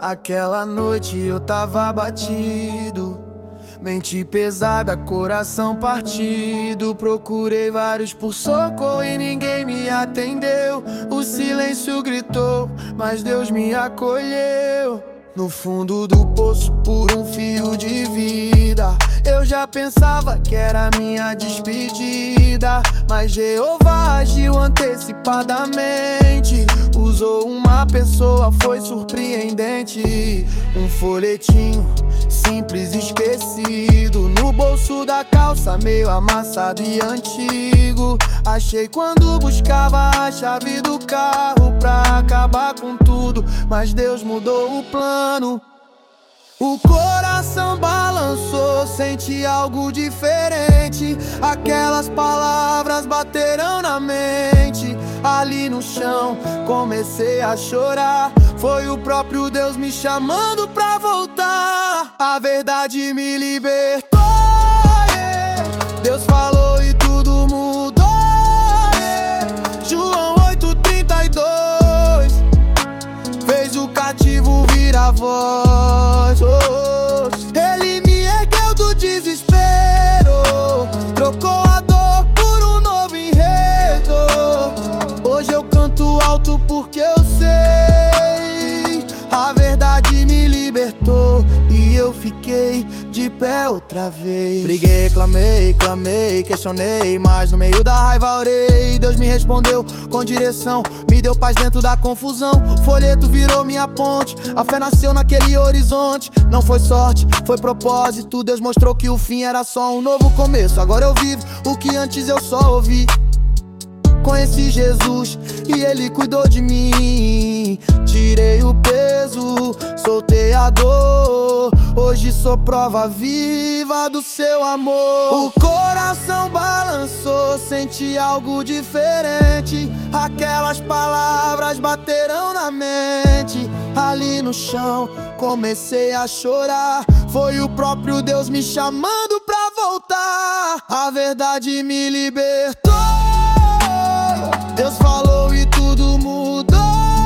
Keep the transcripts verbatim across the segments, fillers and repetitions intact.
Aquela noite eu tava batido, mente pesada, coração partido. Procurei vários por socorro e ninguém me atendeu. O silêncio gritou, mas Deus me acolheu. No fundo do poço, por um fio de vida, eu já pensava que era minha despedida. Mas Jeová agiu antecipadamente. Usou uma pessoa, foi surpreendente. Um folhetinho simples esquecido no bolso da calça, meio amassado e antigo. Achei quando buscava a chave do carro pra acabar com tudo, mas Deus mudou o plano. O coração balançou, senti algo diferente. Aquelas palavras bateram na mente. Ali no chão comecei a chorar. Foi o próprio Deus me chamando pra voltar. A verdade me libertou, yeah. Deus falou e tudo mudou, yeah. João oito, trinta e dois fez o cativo virar voz, oh. Ele me ergueu do desespero, trocou a dor por um novo enredo. Hoje eu canto alto porque eu sei, a verdade me libertou e eu fiquei de pé outra vez. Briguei, clamei, clamei, questionei, mas no meio da raiva orei. Deus me respondeu com direção, me deu paz dentro da confusão. Folheto virou minha ponte, a fé nasceu naquele horizonte. Não foi sorte, foi propósito. Deus mostrou que o fim era só um novo começo. Agora eu vivo o que antes eu só ouvi. Conheci Jesus e Ele cuidou de mim. Tirei o peso, soltei a dor. Hoje sou prova viva do seu amor. O coração balançou, senti algo diferente. Aquelas palavras bateram na mente. Ali no chão comecei a chorar. Foi o próprio Deus me chamando pra voltar. A verdade me libertou. Deus falou e tudo mudou.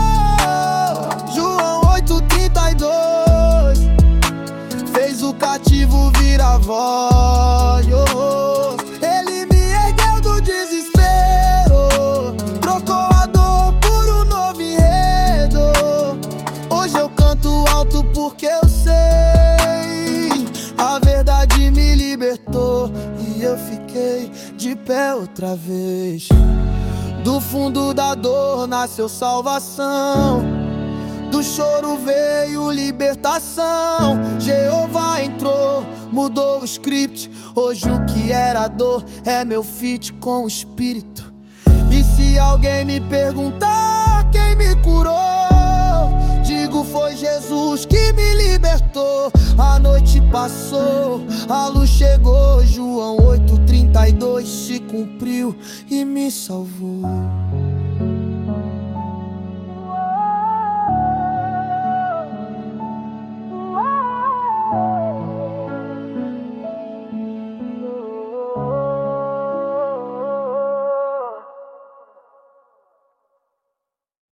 João oito, trinta e dois fez o cativo virar voz, oh. Ele me ergueu do desespero, trocou a dor por um novo enredo. Hoje eu canto alto porque eu sei, a verdade me libertou e eu fiquei de pé outra vez. Do fundo da dor nasceu salvação, do choro veio libertação. Jeová entrou, mudou o script. Hoje o que era dor é meu feat com o Espírito. E se alguém me perguntar quem me curou, digo foi Jesus que me libertou. A noite passou, a luz chegou. João oito, trinta e dois se cumpriu e me salvou.